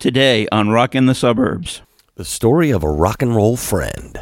Today on Rockin' the Suburbs. The story of a rock and roll friend.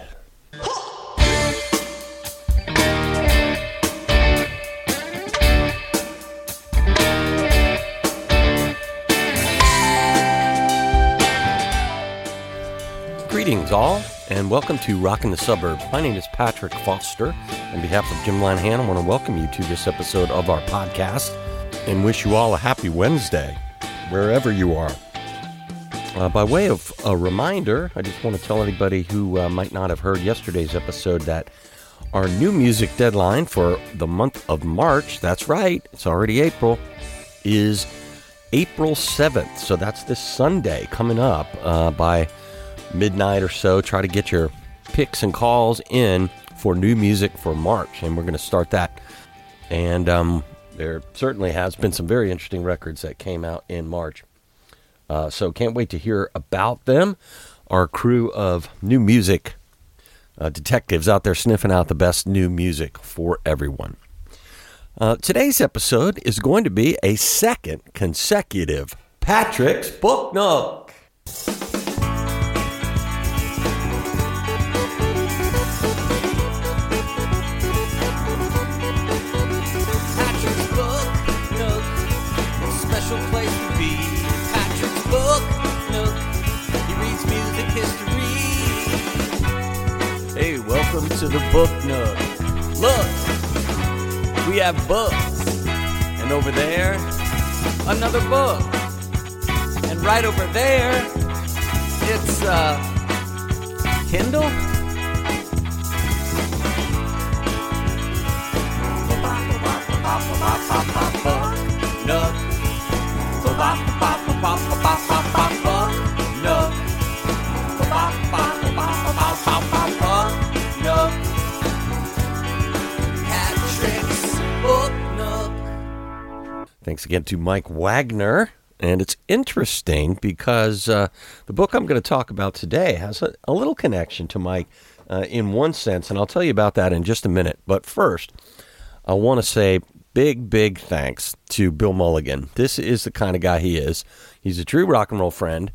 Greetings all, and welcome to Rockin' the Suburbs. My name is Patrick Foster. On behalf of Jim Lanahan, I want to welcome you to this episode of our podcast and wish you all a happy Wednesday, wherever you are. By way of a reminder, I just want to tell anybody who might not have heard yesterday's episode that our new music deadline for the month of March, that's right, it's already April, is April 7th. So that's this Sunday coming up by midnight or so. Try to get your picks and calls in for new music for March, and we're going to start that. And there certainly has been some very interesting records that came out in March. So can't wait to hear about them. Our crew of new music detectives out there sniffing out the best new music for everyone. Today's episode is going to be a second consecutive Patrick's Book Nook. Patrick's Book Nook, a special place to be. Patrick's Book Nook, he reads music history. Hey, welcome to the Book Nook. Look, we have books, and over there, another book, and right over there, it's Kindle. Nook. Patrick's Book Nook. Thanks again to Mike Wagner. And it's interesting because the book I'm going to talk about today has a little connection to Mike in one sense, and I'll tell you about that in just a minute. But first, I want to say big thanks to Bill Mulligan. This is the kind of guy he is. He's a true rock and roll friend.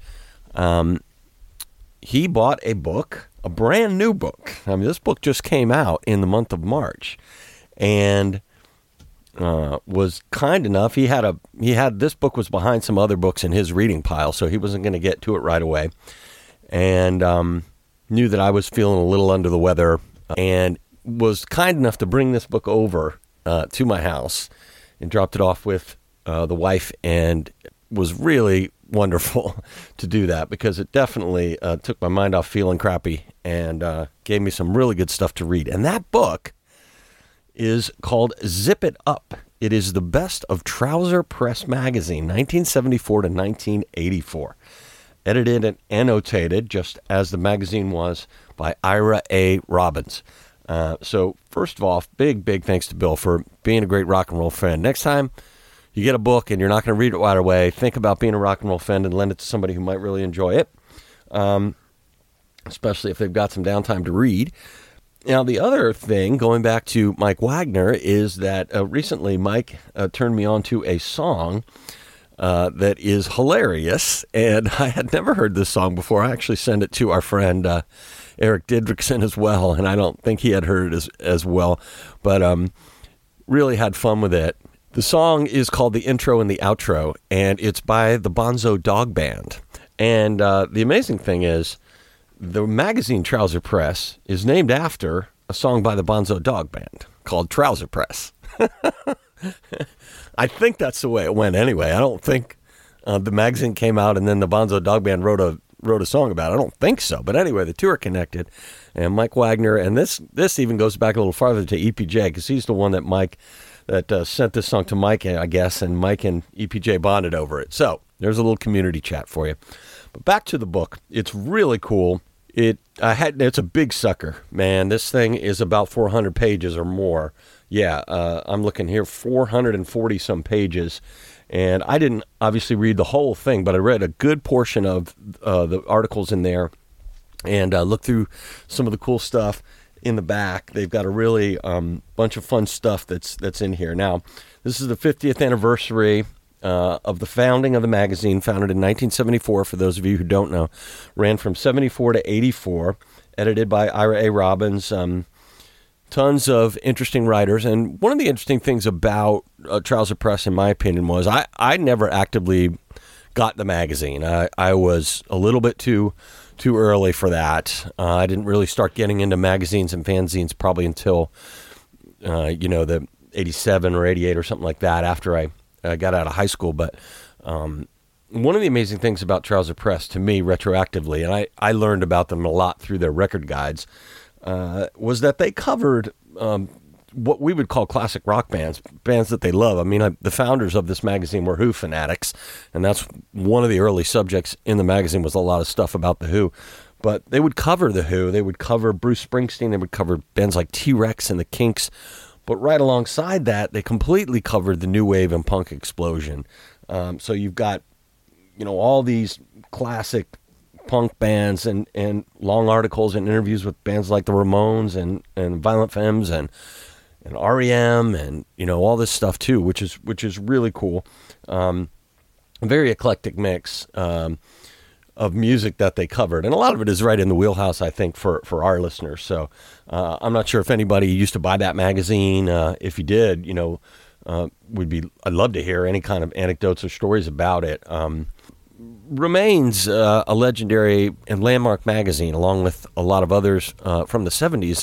He bought a book, a brand new book. I mean, this book just came out in the month of March, and was kind enough. He had this book was behind some other books in his reading pile, so he wasn't going to get to it right away, and knew that I was feeling a little under the weather, and was kind enough to bring this book over to my house and dropped it off with the wife, and was really wonderful to do that because it definitely took my mind off feeling crappy and gave me some really good stuff to read. And that book is called Zip It Up. It is the best of Trouser Press Magazine, 1974 to 1984. Edited and annotated, just as the magazine was, by Ira A. Robbins. So first of all, big thanks to Bill for being a great rock and roll friend. Next time you get a book and you're not going to read it right away, think about being a rock and roll friend and lend it to somebody who might really enjoy it, especially if they've got some downtime to read. Now, the other thing, going back to Mike Wagner, is that recently Mike turned me on to a song that is hilarious, and I had never heard this song before. I actually sent it to our friend Eric Didrikson as well, and I don't think he had heard it as well, but really had fun with it. The song is called The Intro and the Outro, and it's by the Bonzo Dog Band. And the amazing thing is, the magazine Trouser Press is named after a song by the Bonzo Dog Band called Trouser Press. I think that's the way it went anyway. I don't think the magazine came out and then the Bonzo Dog Band wrote a song about it. I don't think so. But anyway, the two are connected. And Mike Wagner, and this even goes back a little farther to EPJ, because he's the one that sent this song to Mike, I guess, and Mike and EPJ bonded over it. So there's a little community chat for you. But back to the book. It's really cool. It's a big sucker, man. This thing is about 400 pages or more. Yeah, I'm looking here, 440 some pages. And I didn't obviously read the whole thing, but I read a good portion of the articles in there and looked through some of the cool stuff in the back. They've got a really bunch of fun stuff that's in here. Now, this is the 50th anniversary of the founding of the magazine, founded in 1974, for those of you who don't know, ran from 74 to 84, edited by Ira A. Robbins. Tons of interesting writers. And one of the interesting things about Trouser Press, in my opinion, was I never actively got the magazine. I was a little bit too early for that. I didn't really start getting into magazines and fanzines probably until, the 87 or 88 or something like that, after I got out of high school. But one of the amazing things about Trouser Press, to me, retroactively, and I learned about them a lot through their record guides, was that they covered what we would call classic rock bands that they love. I mean, the founders of this magazine were Who fanatics, and that's one of the early subjects in the magazine, was a lot of stuff about the Who. But they would cover the Who, they would cover Bruce Springsteen, they would cover bands like T-Rex and the Kinks. But right alongside that, they completely covered the new wave and punk explosion. So you've got, all these classic punk bands and long articles and interviews with bands like the Ramones and Violent Femmes and REM and all this stuff too, which is really cool. A very eclectic mix of music that they covered, and a lot of it is right in the wheelhouse, I think, for our listeners. So I'm not sure if anybody used to buy that magazine. If you did, I'd love to hear any kind of anecdotes or stories about it. Remains a legendary and landmark magazine, along with a lot of others from the 70s,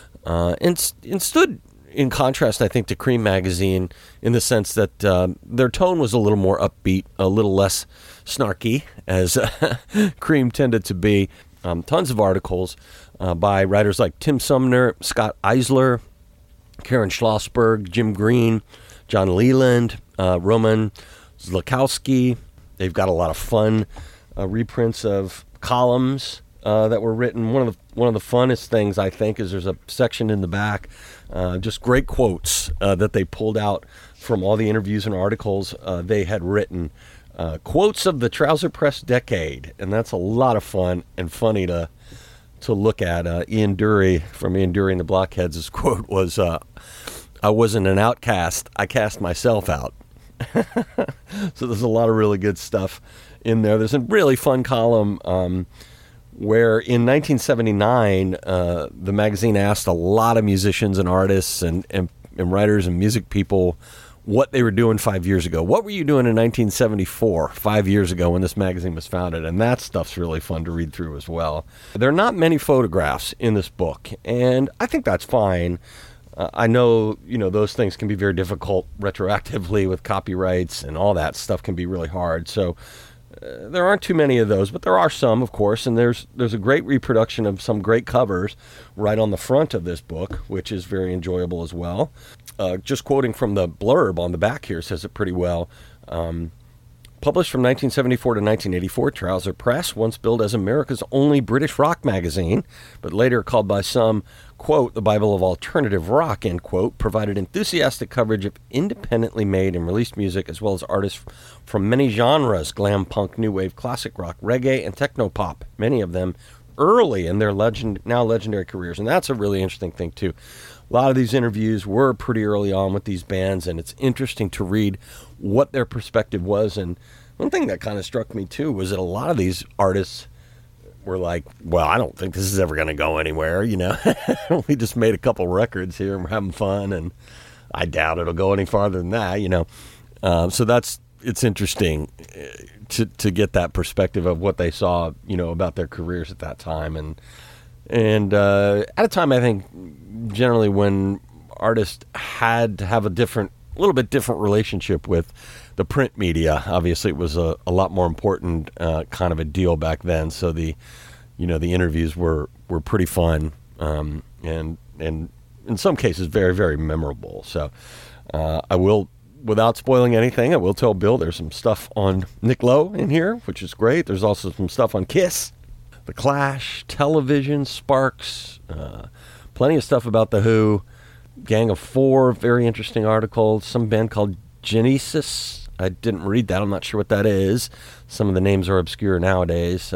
and stood in contrast, I think, to Cream magazine in the sense that their tone was a little more upbeat, a little less snarky, as Cream tended to be. Tons of articles by writers like Tim Sumner, Scott Eisler, Karen Schlossberg, Jim Green, John Leland, Roman Zlakowski. They've got a lot of fun reprints of columns that were written. One of the funnest things, I think, is there's a section in the back, just great quotes that they pulled out from all the interviews and articles they had written. Quotes of the Trouser Press decade, and that's a lot of fun and funny to look at. Ian Dury from Ian Dury and the Blockheads, his quote was, "I wasn't an outcast, I cast myself out." So there's a lot of really good stuff in there. There's a really fun column where in 1979, the magazine asked a lot of musicians and artists and writers and music people what they were doing 5 years ago. What were you doing in 1974, 5 years ago, when this magazine was founded? And that stuff's really fun to read through as well. There are not many photographs in this book, and I think that's fine. I know, those things can be very difficult retroactively with copyrights, and all that stuff can be really hard. So there aren't too many of those, but there are some, of course, and there's a great reproduction of some great covers right on the front of this book, which is very enjoyable as well. Just quoting from the blurb on the back here says it pretty well. Published from 1974 to 1984, Trouser Press, once billed as America's only British rock magazine, but later called by some, quote, the Bible of alternative rock, end quote, provided enthusiastic coverage of independently made and released music, as well as artists from many genres: glam punk, new wave, classic rock, reggae, and techno pop, many of them early in their now legendary careers. And that's a really interesting thing, too. A lot of these interviews were pretty early on with these bands, and it's interesting to read what their perspective was. And one thing that kind of struck me, too, was that a lot of these artists were like, well, I don't think this is ever going to go anywhere, We just made a couple records here and we're having fun, and I doubt it'll go any farther than that, So it's interesting to get that perspective of what they saw, about their careers at that time. And at a time, I think, generally when artists had to have a little bit different relationship with the print media. Obviously, it was a lot more important kind of a deal back then. So the interviews were pretty fun and in some cases very, very memorable. So I will, without spoiling anything, I will tell Bill there's some stuff on Nick Lowe in here, which is great. There's also some stuff on Kiss, The Clash, Television, Sparks, plenty of stuff about The Who, Gang of Four, very interesting article, some band called Genesis. I didn't read that. I'm not sure what that is. Some of the names are obscure nowadays.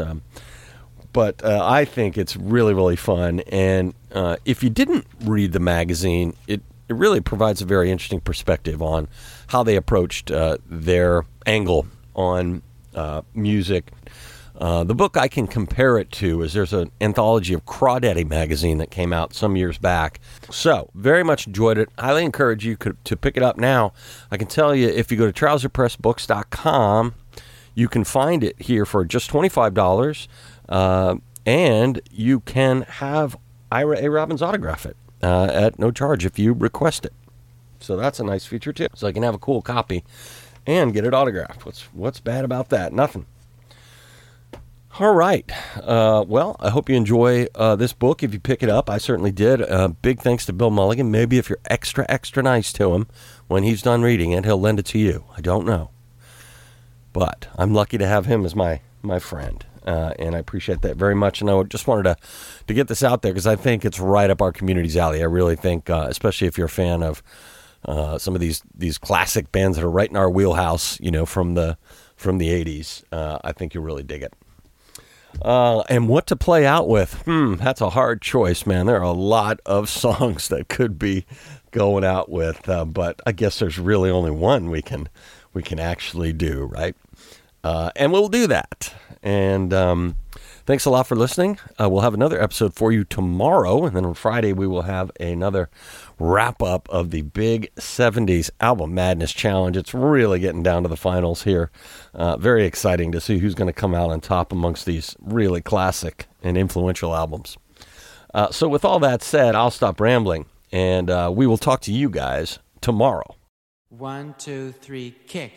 But I think it's really, really fun. And if you didn't read the magazine, it really provides a very interesting perspective on how they approached their angle on music. The book I can compare it to is there's an anthology of Crawdaddy magazine that came out some years back. So, very much enjoyed it. Highly encourage you to pick it up now. I can tell you, if you go to trouserpressbooks.com, you can find it here for just $25, and you can have Ira A. Robbins autograph it at no charge if you request it. So that's a nice feature, too. So I can have a cool copy and get it autographed. What's bad about that? Nothing. All right. Well, I hope you enjoy this book if you pick it up. I certainly did. Big thanks to Bill Mulligan. Maybe if you're extra nice to him when he's done reading it, he'll lend it to you. I don't know. But I'm lucky to have him as my friend. And I appreciate that very much. And I just wanted to get this out there because I think it's right up our community's alley. I really think, especially if you're a fan of some of these classic bands that are right in our wheelhouse, from the 80s, I think you'll really dig it. And what to play out with? That's a hard choice, man. There are a lot of songs that could be going out with, but I guess there's really only one we can actually do, right? And we'll do that. And thanks a lot for listening. We'll have another episode for you tomorrow, and then on Friday we will have another wrap-up of the big 70s Album Madness Challenge. It's really getting down to the finals here. Very exciting to see who's going to come out on top amongst these really classic and influential albums. So with all that said, I'll stop rambling, and we will talk to you guys tomorrow. 1, 2, 3, kick.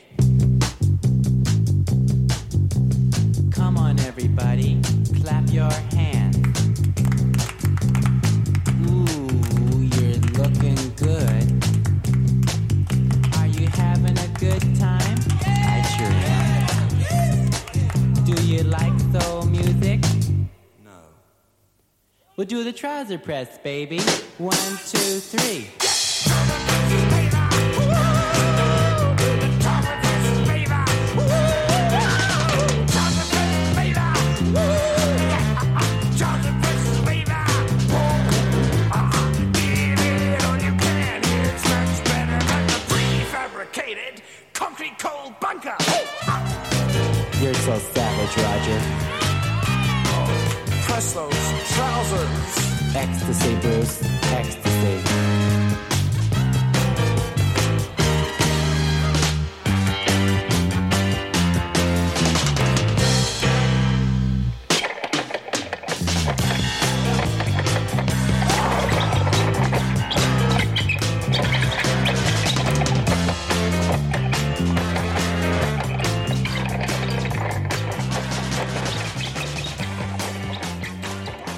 Come on, everybody, clap your hands. Ooh, you're looking good. Are you having a good time? I sure am. Do you like soul music? No. We'll do the trouser press, baby. 1, 2, 3. You're so savage, Roger. Press those trousers. Ecstasy, Bruce. Ecstasy.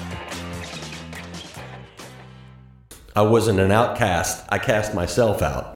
I wasn't an outcast. I cast myself out.